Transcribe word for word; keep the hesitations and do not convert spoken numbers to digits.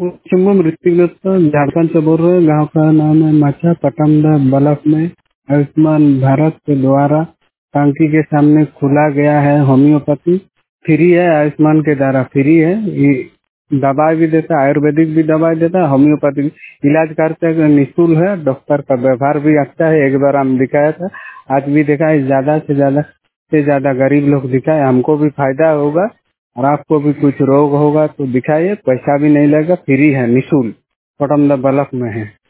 शुभम ऋतिक दत्त झारखंड से बोल रहे हैं। गांव का नाम है माचा पटमदा ब्लॉक में आयुष्मान भारत के द्वारा टांकी के सामने खुला गया है होम्योपैथी। फ्री है, आयुष्मान के द्वारा फ्री है। ये दवाई भी देता है, आयुर्वेदिक भी दवाई देता है, होम्योपैथी इलाज करते हैं, निःशुल्क है। डॉक्टर का व्यवहार भी अच्छा है। एक बार हम दिखाया था, आज भी दिखाए। ज्यादा से ज्यादा से ज्यादा गरीब लोग दिखाए, हमको भी फायदा होगा और आपको भी कुछ रोग होगा तो दिखाइए। पैसा भी नहीं लगेगा, फ्री है, निःशुल्क। पटमदा ब्लॉक में है।